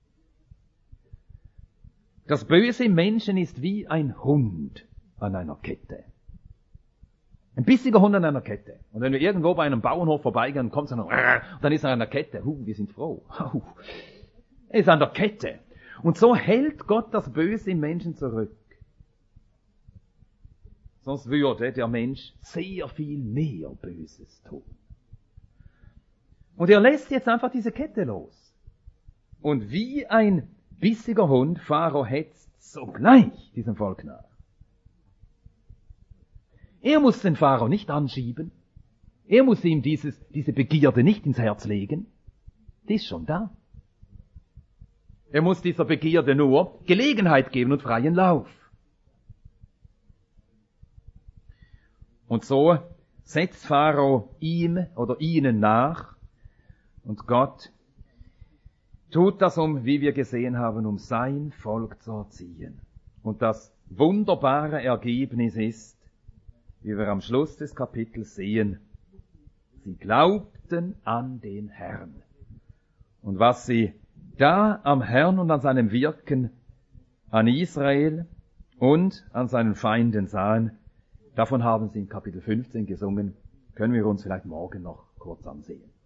Das Böse im Menschen ist wie ein Hund an einer Kette. Ein bissiger Hund an einer Kette. Und wenn wir irgendwo bei einem Bauernhof vorbeigehen, kommt so ein, und dann ist er an der Kette. Huh, wir sind froh. Huh. Er ist an der Kette. Und so hält Gott das Böse im Menschen zurück. Sonst würde der Mensch sehr viel mehr Böses tun. Und er lässt jetzt einfach diese Kette los. Und wie ein bissiger Hund, Pharao hetzt sogleich diesem Volk nach. Er muss den Pharao nicht anschieben. Er muss ihm dieses, diese Begierde nicht ins Herz legen. Die ist schon da. Er muss dieser Begierde nur Gelegenheit geben und freien Lauf. Und so setzt Pharao ihm oder ihnen nach. Und Gott tut das, um, wie wir gesehen haben, um sein Volk zu erziehen. Und das wunderbare Ergebnis ist, wie wir am Schluss des Kapitels sehen. Sie glaubten an den Herrn. Und was sie da am Herrn und an seinem Wirken, an Israel und an seinen Feinden sahen, davon haben sie in Kapitel fünfzehn gesungen. Können wir uns vielleicht morgen noch kurz ansehen.